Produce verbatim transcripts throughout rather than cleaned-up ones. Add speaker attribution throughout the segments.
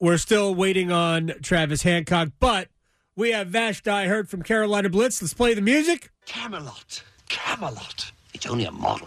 Speaker 1: we're still waiting on Travis Hancock, but we have Vash Dihert from Carolina Blitz. Let's play the music.
Speaker 2: Camelot. Camelot. It's only a model.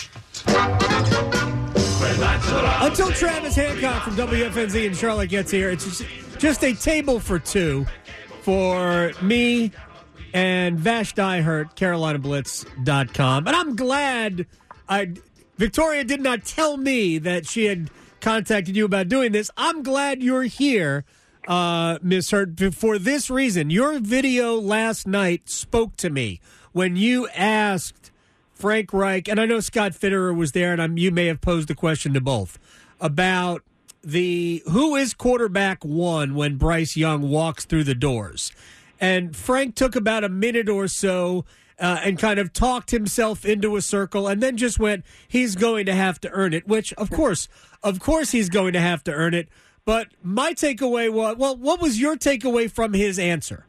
Speaker 1: Until Travis Hancock from W F N Z in Charlotte gets here, it's just, just a table for two for me and Vash Dihert, Carolina Blitz dot com. And I'm glad I, Victoria did not tell me that she had contacted you about doing this. I'm glad you're here, uh, Miz Hurt, for this reason. Your video last night spoke to me when you asked Frank Reich, and I know Scott Fitterer was there, and I'm, you may have posed the question to both, about the who is quarterback one when Bryce Young walks through the doors. And Frank took about a minute or so uh, and kind of talked himself into a circle and then just went, he's going to have to earn it, which, of course, of course he's going to have to earn it. But my takeaway was, well, what was your takeaway from his answer?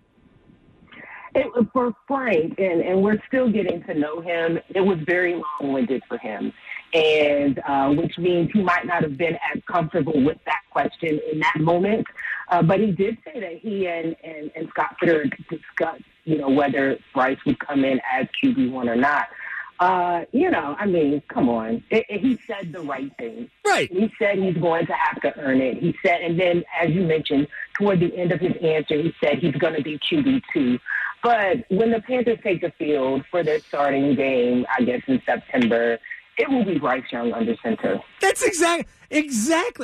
Speaker 3: It, for Frank, and, and we're still getting to know him, it was very long-winded for him, and uh, which means he might not have been as comfortable with that question in that moment. Uh, but he did say that he and, and, and Scott Fitterer discussed, you know, whether Bryce would come in as Q B one or not. Uh, you know, I mean, come on. It, it, he said the right thing.
Speaker 1: Right.
Speaker 3: He said he's going to have to earn it. He said, and then, as you mentioned, toward the end of his answer, he said he's going to be Q B two. But when the Panthers take the field for their starting game, I guess in September, it will be Bryce Young under center.
Speaker 1: That's exactly exactly.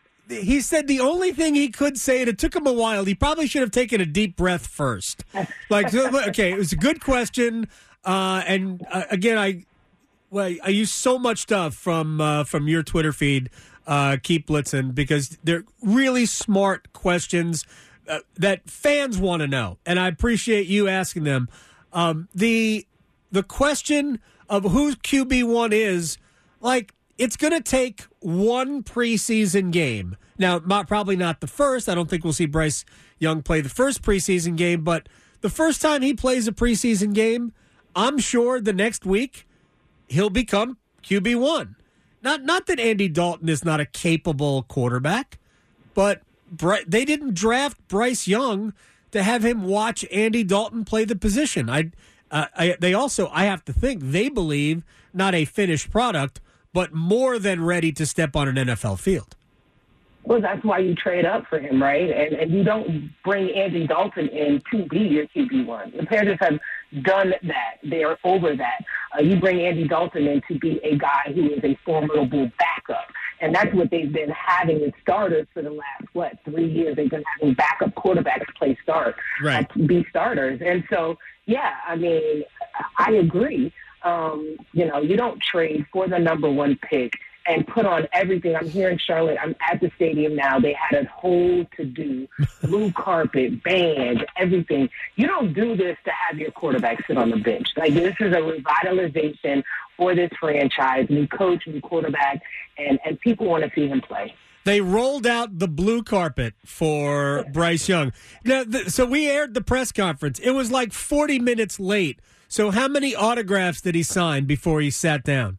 Speaker 1: He said the only thing he could say, and it took him a while. He probably should have taken a deep breath first. Like, okay, it was a good question, uh, and uh, again, I well, I use so much stuff from uh, from your Twitter feed. Uh, keep blitzing because they're really smart questions. Uh, that fans want to know, and I appreciate you asking them. Um, the the question of who Q B one is, like, it's going to take one preseason game. Now, not, probably not the first. I don't think we'll see Bryce Young play the first preseason game, but the first time he plays a preseason game, I'm sure the next week he'll become Q B one. Not, not that Andy Dalton is not a capable quarterback, but they didn't draft Bryce Young to have him watch Andy Dalton play the position. I, uh, I, they also, I have to think, they believe not a finished product, but more than ready to step on an N F L field.
Speaker 3: Well, that's why you trade up for him, right? And and you don't bring Andy Dalton in to be your Q B one. The Panthers have done that. They are over that. Uh, you bring Andy Dalton in to be a guy who is a formidable backup. And that's what they've been having as starters for the last, what, three years. They've been having backup quarterbacks play start,
Speaker 1: right.
Speaker 3: uh, be starters. And so, yeah, I mean, I agree. Um, you know, you don't trade for the number one pick and put on everything. I'm here in Charlotte. I'm at the stadium now. They had a whole to-do, blue carpet, band, everything. You don't do this to have your quarterback sit on the bench. Like, this is a revitalization for this franchise, new coach, new quarterback, and, and people want to see him play.
Speaker 1: They rolled out the blue carpet for Bryce Young. Now, th- so we aired the press conference. It was like forty minutes late. So how many autographs did he sign before he sat down?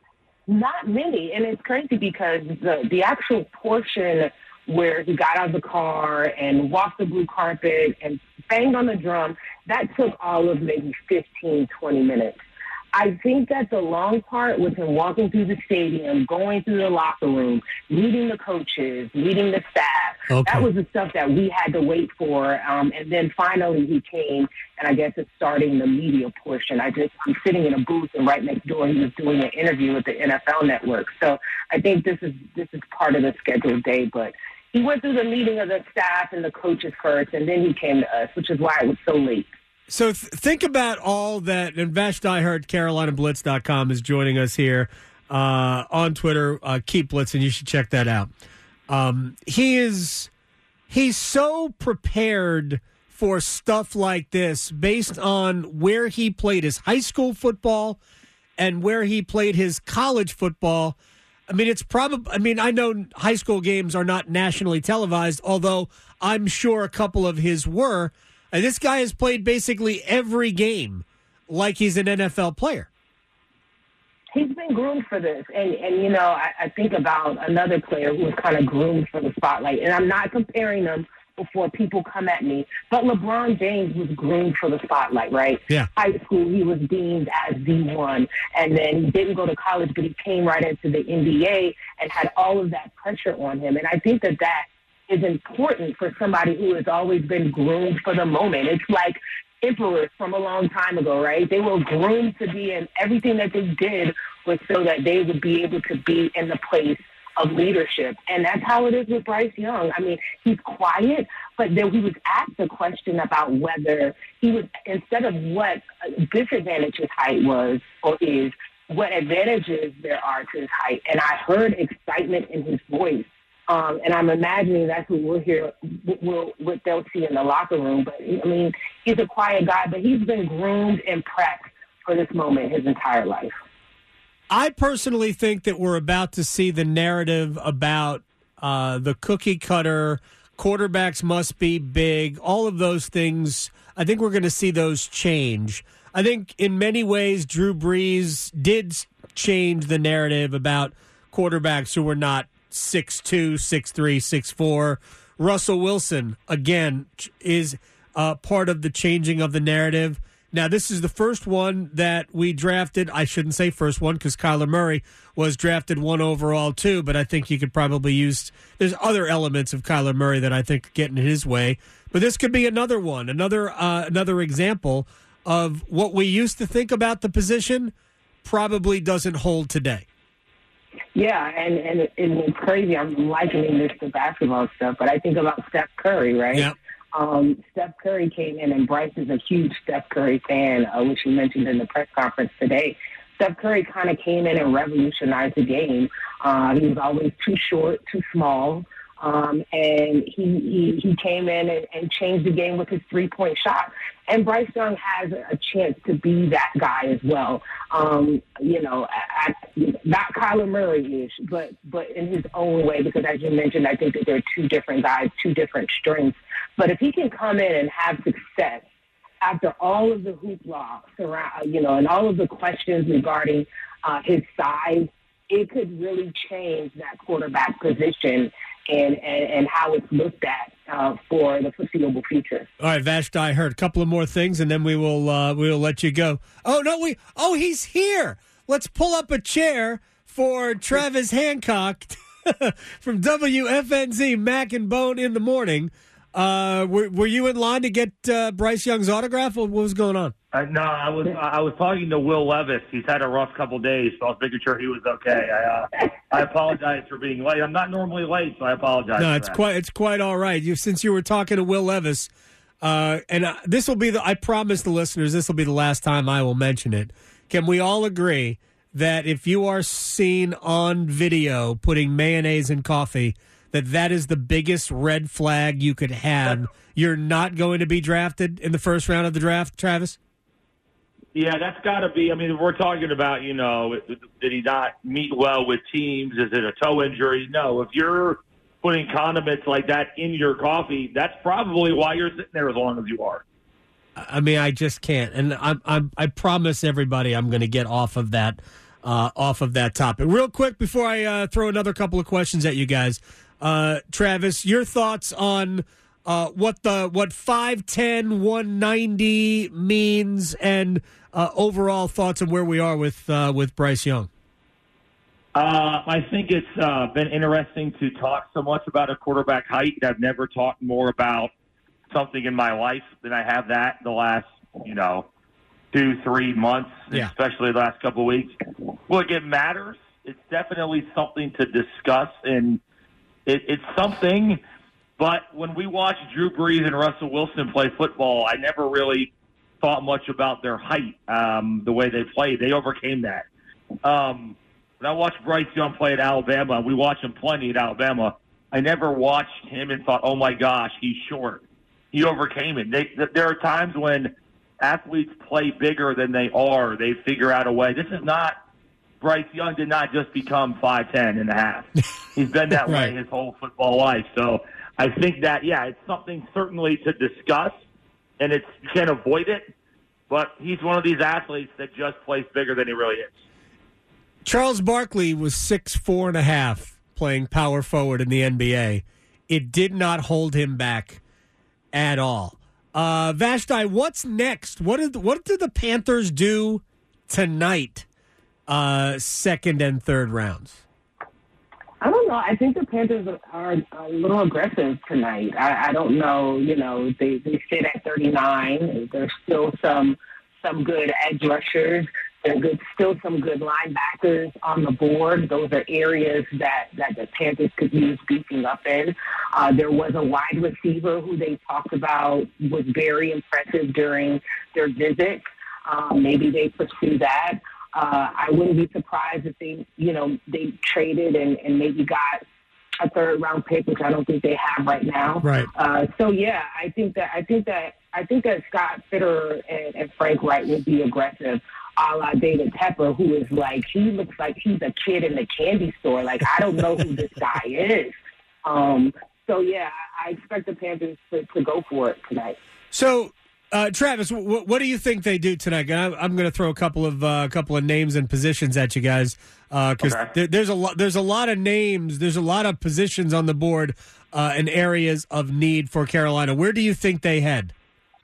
Speaker 3: Not many, and it's crazy because the, the actual portion where he got out of the car and walked the blue carpet and banged on the drum, that took all of maybe fifteen, twenty minutes. I think that the long part was him walking through the stadium, going through the locker room, meeting the coaches, meeting the staff.
Speaker 1: Okay.
Speaker 3: That was the stuff that we had to wait for. Um, and then finally he came, and I guess it's starting the media portion. I just, I'm sitting in a booth, and right next door he was doing an interview with the N F L Network. So I think this is this is part of the scheduled day. But he went through the meeting of the staff and the coaches first, and then he came to us, which is why it was so late.
Speaker 1: So th- think about all that. And Vash Dihert, Carolina Blitz dot com, is joining us here uh, on Twitter. Uh, keep blitzing. You should check that out. Um, he is he's so prepared for stuff like this based on where he played his high school football and where he played his college football. I mean, it's probably, I mean, I know high school games are not nationally televised, although I'm sure a couple of his were. And this guy has played basically every game like he's an N F L player.
Speaker 3: he's been groomed for this. And, and you know, I, I think about another player who was kind of groomed for the spotlight. And I'm not comparing them before people come at me, but LeBron James was groomed for the spotlight, right?
Speaker 1: Yeah.
Speaker 3: High school, he was deemed as the one. And then he didn't go to college, but he came right into the N B A and had all of that pressure on him. And I think that that is important for somebody who has always been groomed for the moment. It's like emperors from a long time ago, right? They were groomed to be in everything that they did was so that they would be able to be in the place of leadership. And that's how it is with Bryce Young. I mean, he's quiet, but then he was asked a question about whether he was, instead of what disadvantage his height was or is, what advantages there are to his height. And I heard excitement in his voice. Um, and I'm imagining that's what we'll hear, we'll, what they'll see in the locker room. But, I mean, he's a quiet guy, but he's been groomed and prepped for this moment his entire life.
Speaker 1: I personally think that we're about to see the narrative about uh, the cookie cutter, quarterbacks must be big, all of those things. I think we're going to see those change. I think in many ways Drew Brees did change the narrative about quarterbacks who were not six two, six three, six four. Russell Wilson, again, is uh, part of the changing of the narrative. Now, this is the first one that we drafted. I shouldn't say first one because Kyler Murray was drafted one overall too, but I think you could probably use – there's other elements of Kyler Murray that I think get in his way. But this could be another one, another uh, another example of what we used to think about the position probably doesn't hold today.
Speaker 3: Yeah, and, and, it, and it's crazy. I'm likening this to basketball stuff, but I think about Steph Curry, right?
Speaker 1: Yep.
Speaker 3: Um, Steph Curry came in, and Bryce is a huge Steph Curry fan, uh, which he mentioned in the press conference today. Steph Curry kind of came in and revolutionized the game. Uh, he was always too short, too small, um, and he, he he came in and, and changed the game with his three-point shot. And Bryce Young has a chance to be that guy as well. Um, you know, at, not Kyler Murray-ish, but but in his own way, because as you mentioned, I think that they're two different guys, two different strengths. But if he can come in and have success after all of the hoopla surround, you know, and all of the questions regarding uh, his size, it could really change that quarterback position and, and, and how it's looked at uh, for the foreseeable future.
Speaker 1: All right, Vashti, I heard a couple of more things, and then we will uh, we will let you go. Oh no, we oh he's here. Let's pull up a chair for Travis Hancock from W F N Z, Mac and Bone in the morning. Uh, were, were you in line to get uh, Bryce Young's autograph, or what was going on?
Speaker 4: Uh, no, I was I was talking to Will Levis. He's had a rough couple of days, so I was making sure he was okay. I uh, I apologize for being late. I'm not normally late, so I apologize.
Speaker 1: No,
Speaker 4: for
Speaker 1: it's
Speaker 4: that.
Speaker 1: quite it's quite all right. You since you were talking to Will Levis, uh, and uh, this will be the I promise the listeners this will be the last time I will mention it. Can we all agree that if you are seen on video putting mayonnaise in coffee, that that is the biggest red flag you could have? You're not going to be drafted in the first round of the draft, Travis?
Speaker 4: Yeah, that's got to be. I mean, we're talking about, you know, did he not meet well with teams? Is it a toe injury? No. If you're putting condiments like that in your coffee, that's probably why you're sitting there as long as you are.
Speaker 1: I mean, I just can't. And I'm, I'm, I promise everybody I'm going to get off of that, uh, off of that topic. Real quick before I uh, throw another couple of questions at you guys. Uh, Travis, your thoughts on uh, what the what five ten, one ninety means, and uh, overall thoughts on where we are with uh, with Bryce Young.
Speaker 4: Uh, I think it's uh, been interesting to talk so much about a quarterback height. I've never talked more about something in my life than I have that the last, you know, two, three months,
Speaker 1: yeah.
Speaker 4: especially the last couple of weeks. Look, it matters. It's definitely something to discuss, and It, it's something, but when we watch Drew Brees and Russell Wilson play football, I never really thought much about their height, um, the way they played. They overcame that. Um, when I watched Bryce Young play at Alabama, we watch him plenty at Alabama, I never watched him and thought, oh, my gosh, he's short. He overcame it. They, there are times when athletes play bigger than they are. They figure out a way. This is not – Bryce Young did not just become five ten and a half. He's been that
Speaker 1: right.
Speaker 4: way his whole football life. So I think that, yeah, it's something certainly to discuss, and it's you can't avoid it, but he's one of these athletes that just plays bigger than he really is.
Speaker 1: Charles Barkley was six four and a half playing power forward in the N B A. It did not hold him back at all. Uh, Vashti, what's next? What did what do the Panthers do tonight? Uh, second and third rounds.
Speaker 3: I don't know. I think the Panthers are a little aggressive tonight. I, I don't know. You know, they, they sit at thirty-nine. There's still some some good edge rushers. There's good, still some good linebackers on the board. Those are areas that, that the Panthers could use beefing up in. Uh, there was a wide receiver who they talked about was very impressive during their visit. Um, maybe they pursue that. Uh, I wouldn't be surprised if they, you know, they traded and, and maybe got a third round pick, which I don't think they have right now.
Speaker 1: Right.
Speaker 3: Uh, so yeah, I think that I think that I think that Scott Fitterer and, and Frank Wright would be aggressive, a la David Tepper, who is like, he looks like he's a kid in the candy store. Like, I don't know who this guy is. Um, so yeah, I, I expect the Panthers to, to go for it tonight.
Speaker 1: So. Uh, Travis, w- what do you think they do tonight? I'm, I'm going to throw a couple of uh, couple of names and positions at you guys because uh, okay. there, there's a lot there's a lot of names, there's a lot of positions on the board uh, and areas of need for Carolina. Where do you think they head?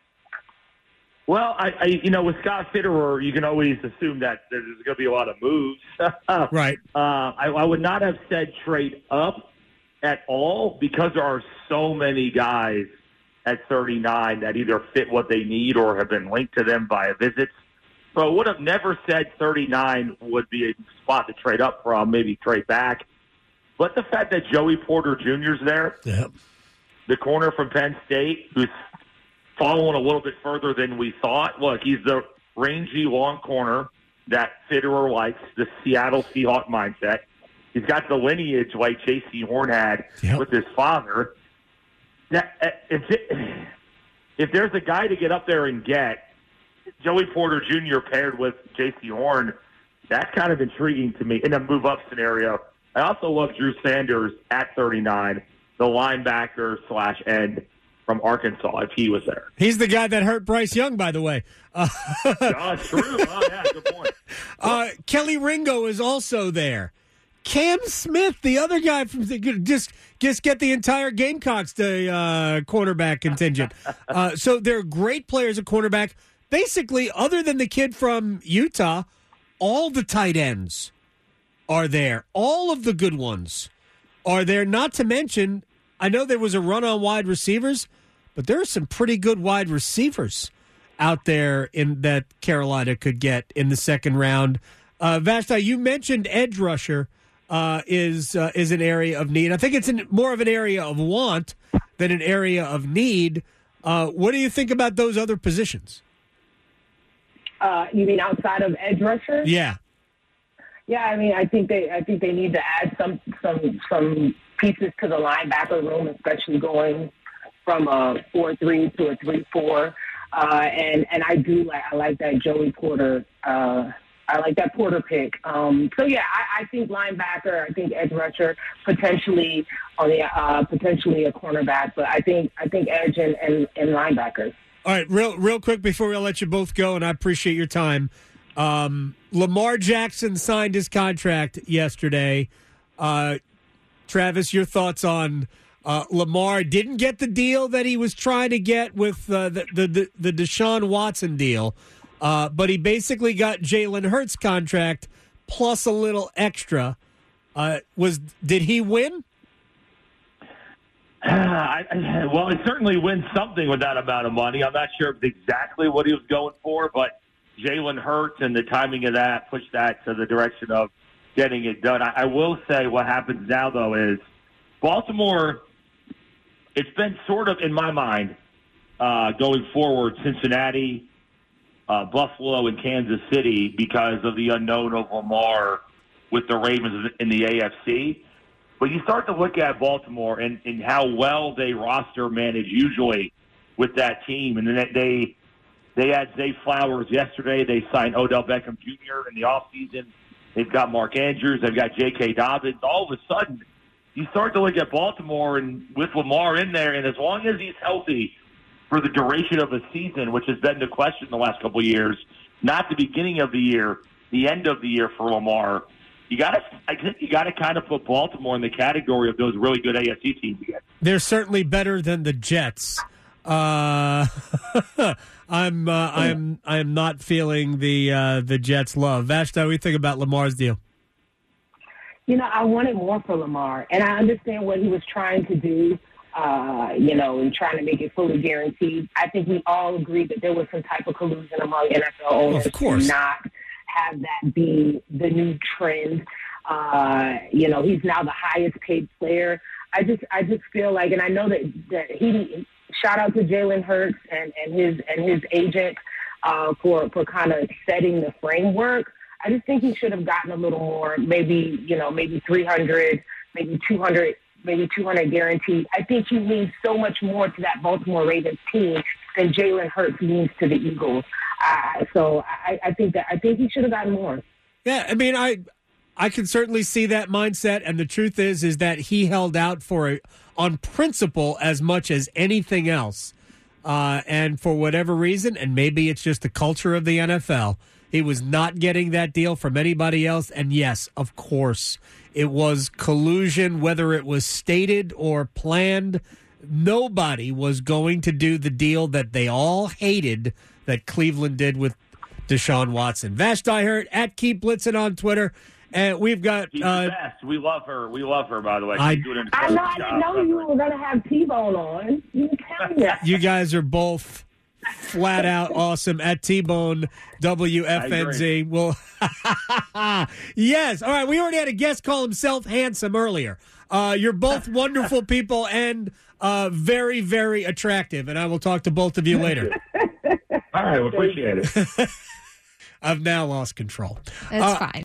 Speaker 4: Well, I, I you know with Scott Fitterer, you can always assume that there's going to be a lot of moves.
Speaker 1: Right.
Speaker 4: Uh, I, I would not have said trade up at all because there are so many guys at thirty-nine that either fit what they need or have been linked to them via visits. So I would have never said thirty-nine would be a spot to trade up from, maybe trade back. But the fact that Joey Porter Junior is there,
Speaker 1: yep.
Speaker 4: the corner from Penn State, who's fallen a little bit further than we thought. Look, he's the rangy long corner that Fitterer likes, the Seattle Seahawk mindset. He's got the lineage like J C Horn had yep. with his father. Now, if, it, if there's a guy to get up there and get, Joey Porter Junior paired with J C Horn, that's kind of intriguing to me in a move-up scenario. I also love Drew Sanders at thirty-nine, the linebacker slash end from Arkansas, if he was there.
Speaker 1: He's the guy that hurt Bryce Young, by the way. Uh,
Speaker 4: oh, true. Oh, yeah, good point.
Speaker 1: Uh, Kelly Ringo is also there. Cam Smith, the other guy from the, just just get the entire Gamecocks to uh, cornerback contingent. Uh, so they're great players at cornerback. Basically, other than the kid from Utah, all the tight ends are there. All of the good ones are there. Not to mention, I know there was a run on wide receivers, but there are some pretty good wide receivers out there in that Carolina could get in the second round. Uh, Vashti, you mentioned edge rusher. Uh, is uh, is an area of need. I think it's in more of an area of want than an area of need. Uh, what do you think about those other positions?
Speaker 3: Uh, you mean outside of edge rusher?
Speaker 1: Yeah,
Speaker 3: yeah. I mean, I think they I think they need to add some some some pieces to the linebacker room, especially going from a four three to a three four. Uh, and and I do like I like that Joey Porter. Uh, I like that Porter pick. Um, so yeah, I, I think linebacker. I think edge rusher, potentially on the uh, potentially a cornerback. But I think I think edge and, and, and linebackers.
Speaker 1: All right, real real quick before we let you both go, and I appreciate your time. Um, Lamar Jackson signed his contract yesterday. Uh, Travis, your thoughts on uh, Lamar? Didn't get the deal that he was trying to get with uh, the, the the the Deshaun Watson deal. Uh, but he basically got Jalen Hurts' contract plus a little extra. Uh, was did he win?
Speaker 4: Uh, I, I, well, he certainly wins something with that amount of money. I'm not sure exactly what he was going for, but Jalen Hurts and the timing of that pushed that to the direction of getting it done. I, I will say what happens now, though, is Baltimore, it's been sort of, in my mind, uh, going forward, Cincinnati, Uh, Buffalo and Kansas City because of the unknown of Lamar with the Ravens in the A F C. But you start to look at Baltimore and, and how well they roster manage usually with that team. And then they they had Zay Flowers yesterday. They signed Odell Beckham Junior in the offseason. They've got Mark Andrews. They've got J K. Dobbins. All of a sudden, you start to look at Baltimore and with Lamar in there, and as long as he's healthy for the duration of a season, which has been the question the last couple of years, not the beginning of the year, the end of the year for Lamar, you got to I think you got to kind of put Baltimore in the category of those really good A F C teams again.
Speaker 1: They're certainly better than the Jets. Uh, I'm uh, I'm I'm not feeling the uh, the Jets' love. Vashti, what do you think about Lamar's deal?
Speaker 3: You know, I wanted more for Lamar, and I understand what he was trying to do, uh, you know, and trying to make it fully guaranteed. I think we all agreed that there was some type of collusion among N F L owners
Speaker 1: of course.
Speaker 3: to not have that be the new trend. Uh, you know, he's now the highest paid player. I just I just feel like, and I know that, that he shout out to Jalen Hurts and, and his and his agent uh, for for kind of setting the framework. I just think he should have gotten a little more, maybe, you know, maybe three hundred, maybe two hundred, maybe two hundred guaranteed. I think he means so much more to that Baltimore Ravens team than Jalen Hurts means to the Eagles. Uh, so I, I think that I think he should have gotten more.
Speaker 1: Yeah, I mean, I I can certainly see that mindset, and the truth is, is that he held out for a, on principle as much as anything else, uh, and for whatever reason, and maybe it's just the culture of the N F L. He was not getting that deal from anybody else. And yes, of course, it was collusion, whether it was stated or planned. Nobody was going to do the deal that they all hated that Cleveland did with Deshaun Watson. Vashti Hurt at Keep Blitzing on Twitter. And we've got.
Speaker 4: She's
Speaker 1: uh,
Speaker 4: the best. We love her. We love her, by the way.
Speaker 1: I-
Speaker 4: She's doing an
Speaker 3: I know
Speaker 4: incredible
Speaker 3: I didn't
Speaker 4: job.
Speaker 3: know you were going to have T-Bone on. You didn't tell me that.
Speaker 1: You guys are both flat out awesome at T-Bone W F N Z. Well, yes. All right. We already had a guest call himself handsome earlier. Uh, you're both wonderful people and uh, very, very attractive. And I will talk to both of you later.
Speaker 4: All right. We appreciate it.
Speaker 1: I've now lost control.
Speaker 5: That's
Speaker 1: Uh,
Speaker 5: fine.